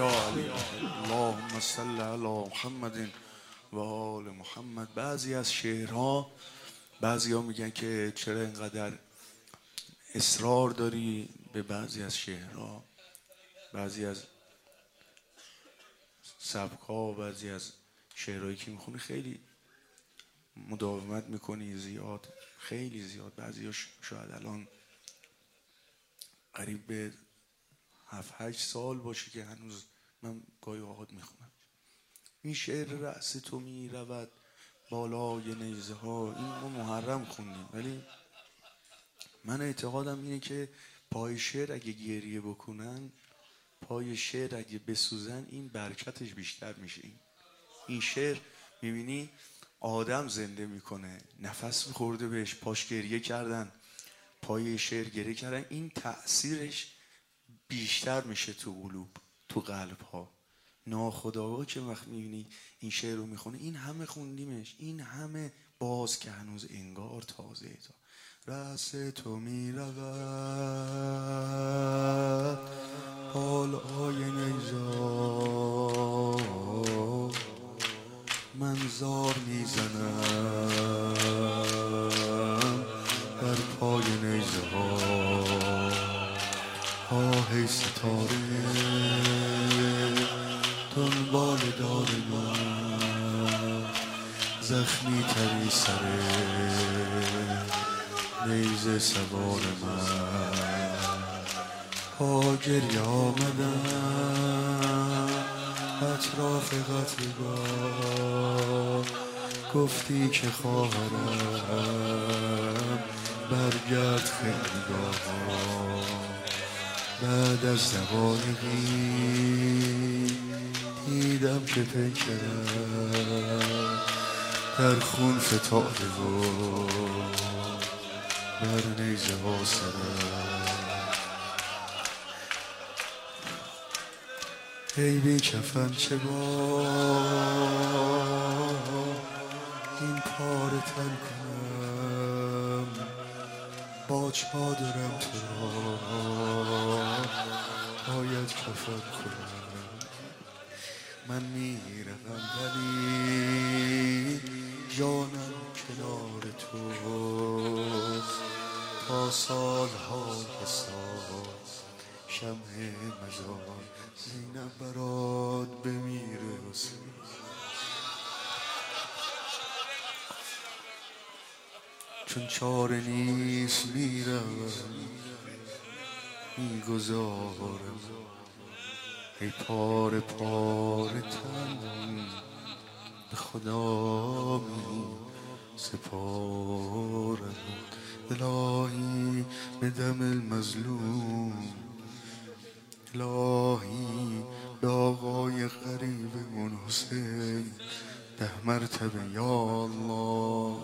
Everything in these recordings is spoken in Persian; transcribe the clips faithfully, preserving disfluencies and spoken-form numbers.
یا علی اللهم صل علی محمد و آل محمد. بعضی از شعرها بعضی ها میگن که چرا اینقدر اصرار داری به بعضی از شعرها، بعضی از سبک‌ها، بعضی از شعرهایی که میخونی خیلی مداومت میکنی زیاد، خیلی زیاد. بعضی ها شاید الان قریب به هفت هشت سال باشه که هنوز من گاهی اوقات میخونم. این شعر رأس تو میرود بالای نیزه ها، این ما محرم خوندیم، ولی من اعتقادم اینه که پای شعر اگه گریه بکنن، پای شعر اگه بسوزن، این برکتش بیشتر میشه. این این شعر میبینی آدم زنده میکنه، نفس میخورده بهش، پاش گریه کردن، پای شعر گریه کردن، این تأثیرش بیشتر میشه تو قلوب، تو قلب ها. ناخودآگاه که وقت میبینی این شعر رو میخونه، این همه خوندیمش، این همه باز که هنوز انگار تازه تا رأس تو میرود بالای نیزار، من زار میزنم در پای نیزه ها. آه ستاره دنبال دار من، زخمی تری سر نیزه سوار من. پا گریه آمدم اطراف قتلگاه، گفتی که خواهرم برگرد خیلیگاه. بعد از دقایقی دیدم که پیکرم در خون فتاده و بر نیزه ها سرم. ای بی کفن چه با این پاره تن کنم، با چادرم تو را باید کفن کنم. من میروم ولی جانم کنار توست، تا سالها که سال شمع مزار زینب برات بمیره حسین. چون چاره نیست میروم میگذارم، ای پاره پاره تن به خدا می سپارم. الهی به دم المظلوم، الهی به آقای غریبمون حسین ده مرتبه یا الله.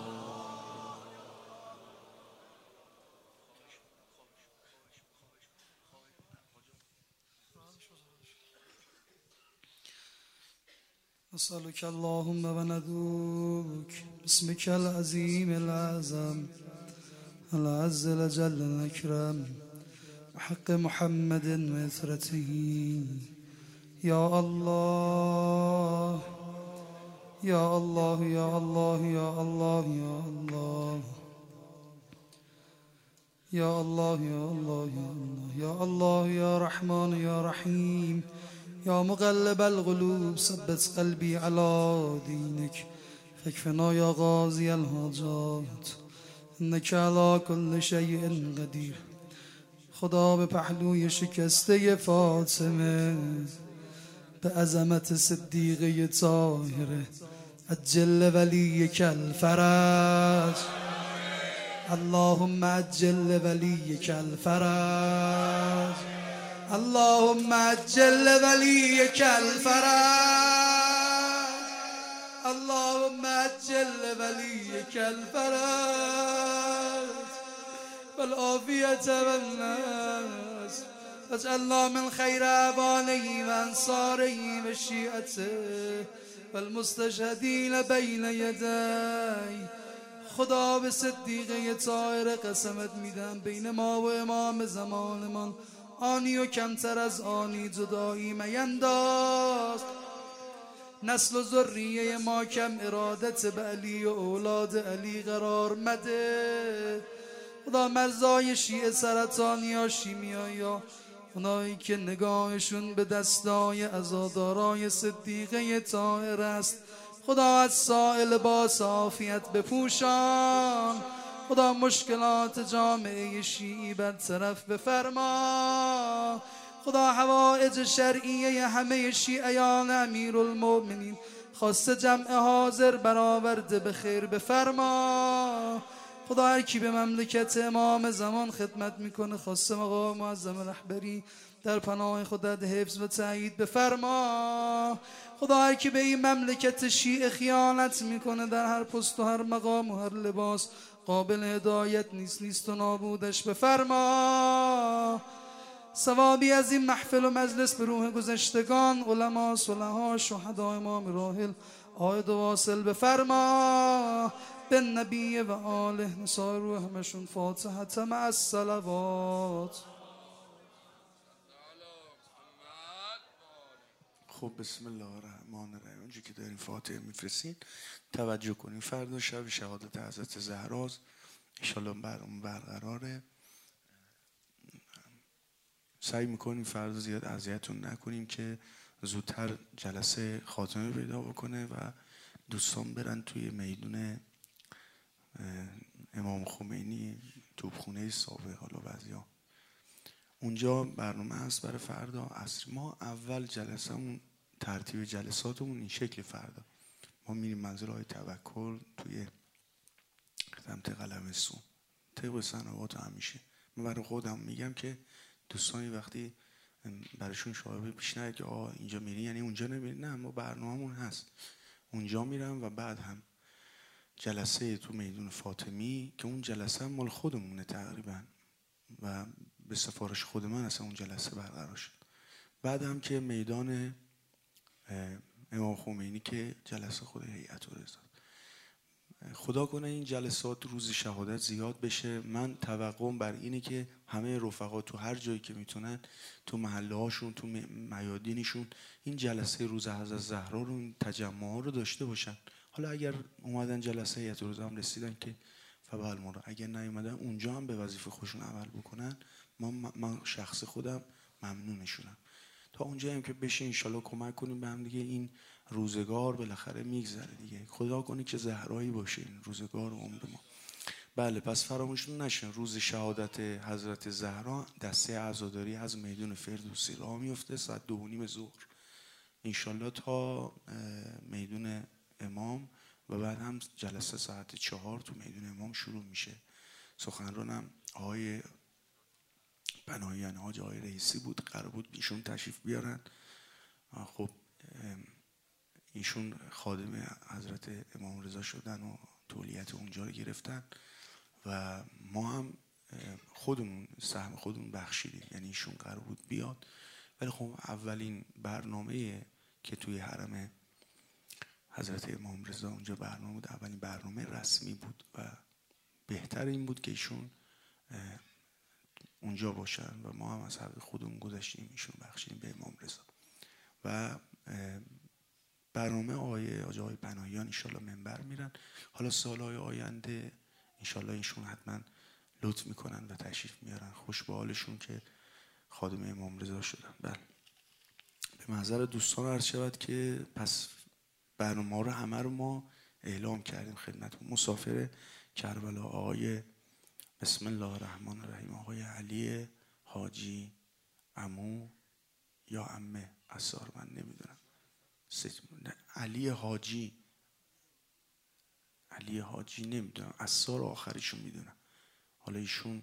نسألك اللهم وندعوك باسمك العظيم الأعظم العز الجل الأكرم بحق محمد وإثرته. يا الله يا الله يا الله يا الله يا الله يا الله يا الله يا الله يا الله يا رحمن يا رحيم يا مقلب القلوب ثبت قلبي على دينك فاكفنا يا غازي الحاجات انك على كل شيء قدير. خدا به پهلوی شکسته فاطمه، به عظمت صدیقه طاهره، عجل ولیک الفرج، اللهم عجل ولیک الفرج، اللهم عجل وليك الفرج، اللهم عجل وليك الفرج والعافية والناس. واجعلنا من خير أعوانه وأنصاره وشيعته والمستشهدين بين يدي. خدا به صدیقه طاهره قسمت میدم بین ما و امام زمانمان آنی و کمتر از آنی جدایی مینداز. نسل و ذریه ما کم ارادت به علی و اولاد علی قرار مده. خدا مرزای شیعه سرطان یا شیمیا یا اونایی که نگاهشون به دستای عزادارای صدیقه طاهر است، خدا از سائل با عافیت بپوشان. خدا مشکلات جامعه شیعی برطرف بفرما. خدا حوائج شرعیه همه شیعیان امیرالمؤمنین خاصه جمع حاضر برآورده به خیر بفرما. خدا هر کی به مملکت امام زمان خدمت میکنه خاصه مقام معظم رهبری در پناه خودت حفظ و تأیید بفرما. خدا هر کی به این مملکت شیعه خیانت میکنه در هر پست و هر مقام و هر لباس قابل هدایت نیست نیست و نابودش بفرما. ثوابی از این محفل و مجلس به روح گذشتگان علما، صلحا، شهدا، امام راحل عاید و واصل بفرما. به نبی و آله نسای روح همشون فاتحه مع الصلوات. خب بسم الله الرحمن الرحیم. اونجا که دارین فاتحه میفرستین توجه کنین، فردا شب شهادت حضرت زهراست، انشالله برام برقراره. سعی میکنیم فردا زیاد اذیتتون نکنیم که زودتر جلسه خاتمه پیدا بکنه و دوستان برن توی میدون امام خمینی، توپخونه سابق، حالا بعضیا اونجا برنامه هست برای فردا عصر. ما اول جلسه‌مون ترتیب جلساتمون این شکل فردا ما میریم منزل های توکل توی سمت قلمستون طبق سنوات همیشه. من برای خودم میگم که دوستانی وقتی براشون شایعه پیش نیاد که آه اینجا میری یعنی اونجا نمیری، نه، ما برنامه‌مون هست اونجا میرم و بعد هم جلسه تو میدون فاطمی که اون جلسه مال خودمونه تقریبا و به سفارش خود من اصلا اون جلسه برقرار شد. بعد هم که میدان امام خمینی که جلسه خود هیئت الرضا. خدا کنه این جلسات روز شهادت زیاد بشه. من توقعم بر اینه که همه رفقا تو هر جایی که میتونن تو محله هاشون تو میادینشون این جلسه روز حضرت زهرا رو این تجمع ها رو داشته باشن. حالا اگر اومدن جلسه هیئت الرضا هم رسیدن که فبال ما رو، اگر نیومدن اونجا هم به وظیفه خودشون عمل بکنن. من من شخص خودم ممنونشونم. تا اونجا هم که بشه انشالله کمک کنیم به هم دیگه. این روزگار بالاخره میگذره دیگه. خدا کنه که زهرایی باشه این روزگار و عمر ما. بله پس فراموش نشن روز شهادت حضرت زهرا دسته عزاداری از میدون فردوسی راه میفته ساعت دو و نیم ظهر انشالله تا میدون امام و بعد هم جلسه ساعت چهار تو میدون امام شروع میشه. سخنرانم آقای پناهیان حاج آقای رئیسی بود، قرار بود ایشون تشریف بیارن. خب ایشون خادم حضرت امام رضا شدن و تولیت اونجا رو گرفتن و ما هم خودمون سهم خودمون بخشیدیم، یعنی ایشون قرار بود بیاد ولی خب اولین برنامه که توی حرم حضرت امام رضا اونجا برنامه بود، اولین برنامه رسمی بود و بهتر این بود که ایشون اونجا باشن و ما هم از حق خودمون گذاشتیم ایشون بخشیم به امام رضا. و برنامه آقای آقای پناهیان انشالله منبر میرن. حالا سالهای آینده انشالله ایشون حتما لطف میکنن و تشریف میارن. خوش به حالشون که خادم امام رضا شدن. بله به محضر دوستان عرض شود که پس برنامه رو همه رو ما اعلام کردیم خدمتتون. مسافر کربلا آقای بسم الله الرحمن الرحیم آقای علی حاجی عمو یا عمه اسار من نمیدونم علی حاجی علی حاجی نمیدونم اسار آخریشون میدونم. حالا ایشون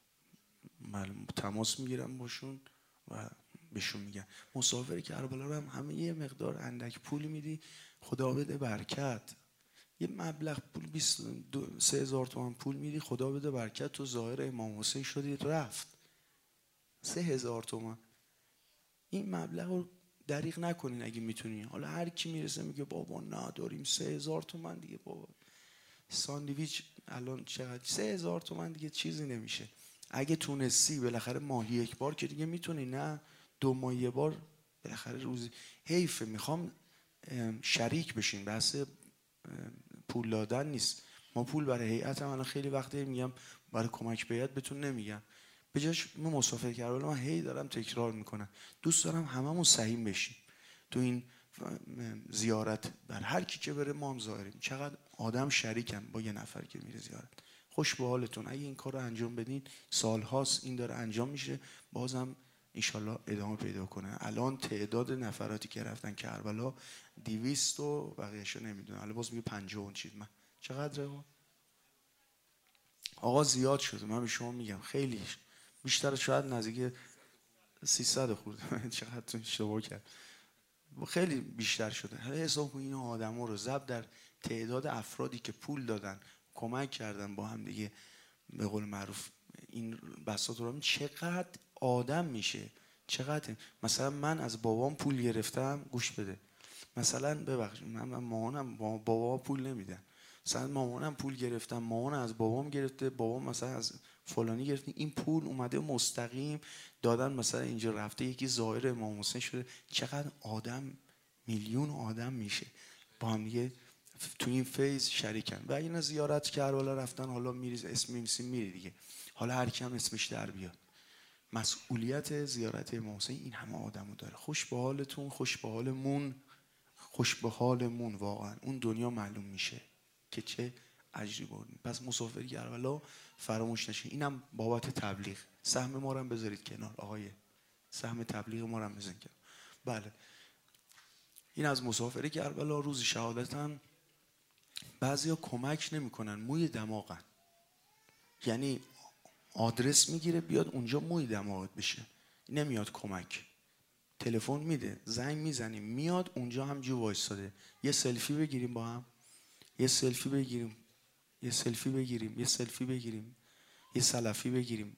تماس میگیرم باشون و بهشون میگن مسافر کربلا رو هم همه یه مقدار اندک پول میدی خدا بده برکت. یه مبلغ پول بیست سه هزار تومان پول میدی خدا بده برکت تو ظاهر امام حسین شدی رفت سه هزار تومان. این مبلغ رو دریغ نکنین اگه میتونین. حالا هر کی میرسه میگه بابا نداریم سه هزار تومان دیگه بابا ساندویچ الان چقدر سه هزار تومان دیگه چیزی نمیشه. اگه تونستی بالاخره ماهی یک بار که دیگه میتونی، نه دو ماه یه بار بالاخره روزی. حیفه، میخوام شریک بشین، بحث پول دادن نیست. ما پول برای هیئت هم الان خیلی وقته میگم برای کمک به هیئت بهتون نمیگم، به جاش من مسافر کردم، من هی دارم تکرار میکنم دوست دارم هممون سهیم بشیم تو این زیارت. بر هر کی که بره ما هم ظاهریم. چقدر آدم شریکم با یه نفر که میره زیارت. خوش به حالتون. اگه این کار رو انجام بدین، سالهاست این داره انجام میشه، بازم انشالله ادامه پیدا کنه. الان تعداد نفراتی که رفتن کربلا دیویست و بقیه‌شو نمیدونم، الان باز میگه پنجاه و چیز. من چقدره آقا؟ زیاد شده. من به شما میگم خیلی بیشتر، شاید نزدیک سیصد خورده. چقدر تو اشتباه کرد، خیلی بیشتر شده. حالا حساب کنید این آدما رو ضرب در تعداد افرادی که پول دادن، کمک کردن با هم دیگه، به قول معروف این بساط رو، چقدر آدم میشه. چقدر مثلا من از بابام پول گرفتم، گوش بده، مثلا ببخشید من مامانم بابا پول نمیدن، مثلا مامانم پول گرفتم، مامان از بابام گرفته، بابام مثلا از فلانی گرفته، این پول اومده مستقیم دادن، مثلا اینجا رفته یکی زائر امام حسین شده. چقدر آدم، میلیون آدم میشه با هم دیگه تو این فیض شریکن. و اینا زیارت کربلا رفتن، حالا میریز اسم میمیسیم میری دیگه، حالا هر کی هم اسمش در بیاد. مسئولیت زیارت امام حسین این همه آدمو داره. خوش به حالتون، خوش به حالمون، خوش به حالمون. واقعا اون دنیا معلوم میشه که چه اجری بردیم. پس مسافر کربلا فراموش نشه. اینم بابت تبلیغ. سهم ما رو هم بذارید کنار آقای، سهم تبلیغ ما رو هم بزنید کنار. بله این از مسافر کربلا. روز شهادتن بعضیا کمک نمیکنن، موی دماغن، یعنی آدرس میگیره بیاد اونجا موی دماغت بشه، نمیاد کمک. تلفن میده، زنگ میزنیم میاد اونجا همجور وایستاده. یه سلفی بگیریم با هم، یه سلفی بگیریم، یه سلفی بگیریم، یه سلفی بگیریم، یه سلفی بگیریم.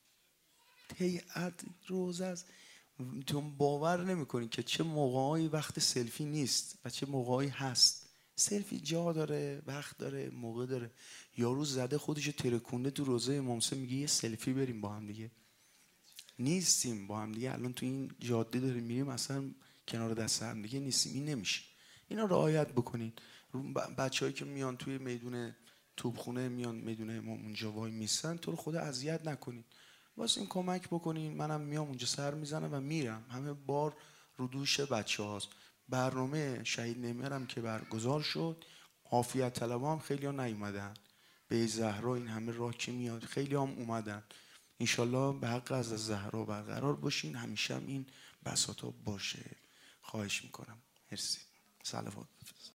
هیئت روز است. تو باور نمیکنین که چه موقعی وقت سلفی نیست و چه موقعی هست. سلفی جا داره، وقت داره، موقع داره. یارو زده خودشو ترکونده تو روزه امام حسین، میگه یه سلفی بریم با هم دیگه. نیستیم با هم دیگه. الان تو این جاده داریم میریم، اصلا کنار دست هم دیگه نیستیم. این نمیشه. اینا رعایت بکنین. بچه‌هایی که میان توی میدون توپخونه، میان میدون امام اونجا وای میسن، تو رو خدا اذیت نکنین. واسه این کمک بکنین. منم میام اونجا سر میزنم و میرم. همه بار رو دوش بچه‌هاست. برنامه شهید نمیارم که برگزار شد، عافیت طلبا هم خیلی ها نیومدن. به زهرا این همه راه که میاد، خیلی هم اومدن. انشالله به حق از زهرا برقرار باشین. همیشه هم این بساطا باشه. خواهش میکنم. مرسی. صلوات.